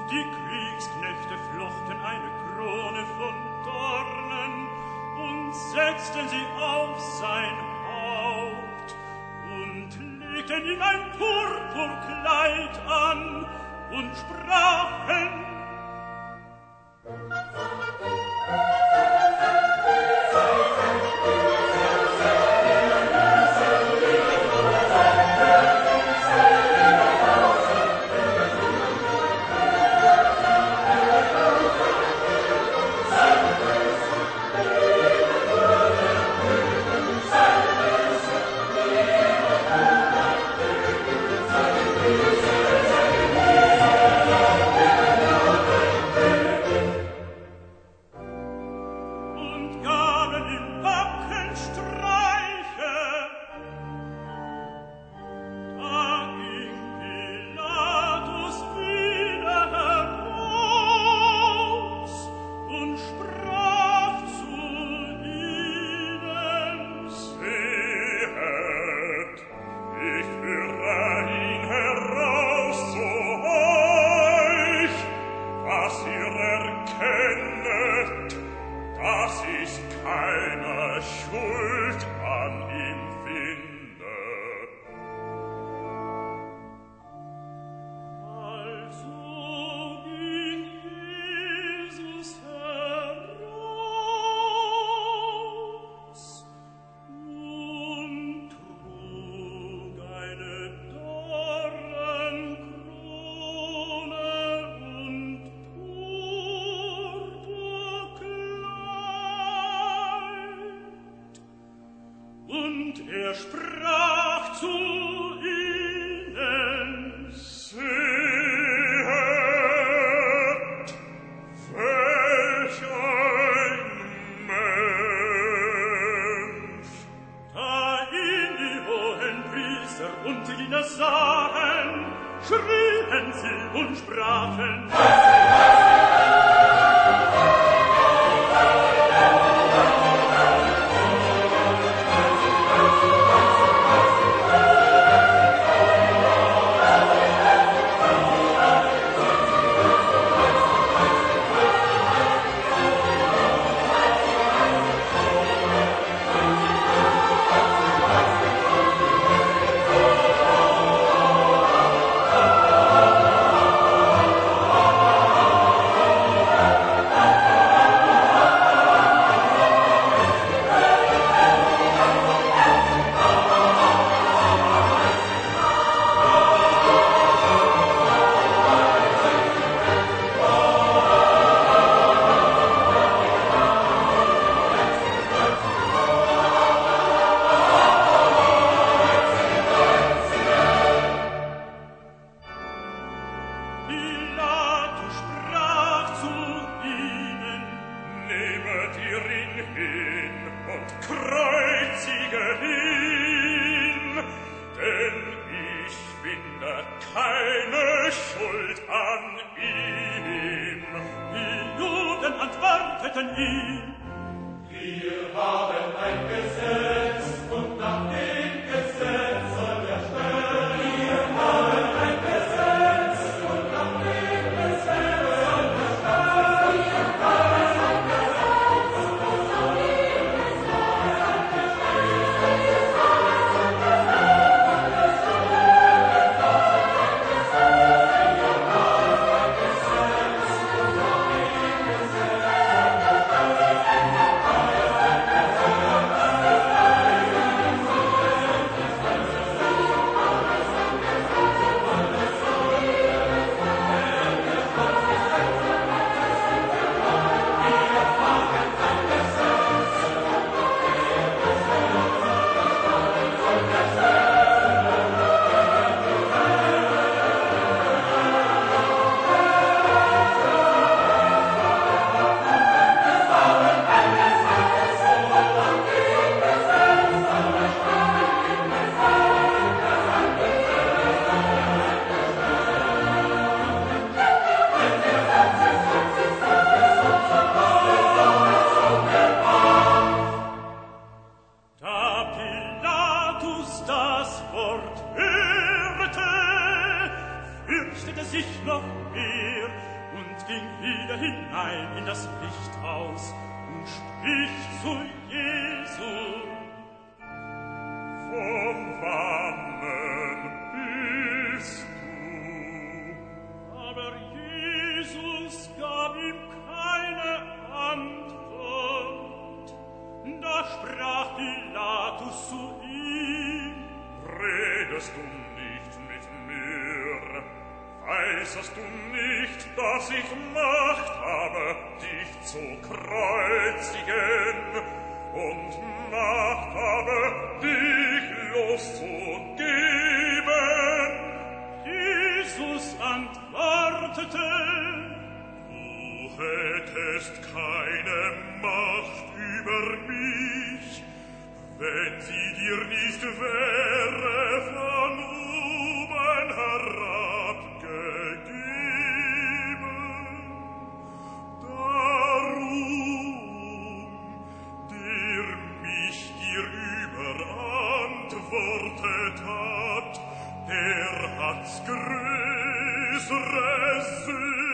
Die Kriegsknechte flochten eine Krone von Dornen und setzten sie auf sein Haupt und legten ihm ein Purpurkleid an und sprachen: ging wieder hinein in das Lichthaus und spricht zu Jesu: Von wannen bist du? Aber Jesus gab ihm keine Antwort. Da sprach Pilatus zu ihm: Redest du nicht mit mir? Weißest du nicht, dass ich Macht habe, dich zu kreuzigen, und Macht habe, dich loszugeben? Jesus antwortete: Du hättest keine Macht über mich, wenn sie dir nicht wäre von oben herabgegeben. Darum, der mich dir überantwortet hat, der hat's größere Sünde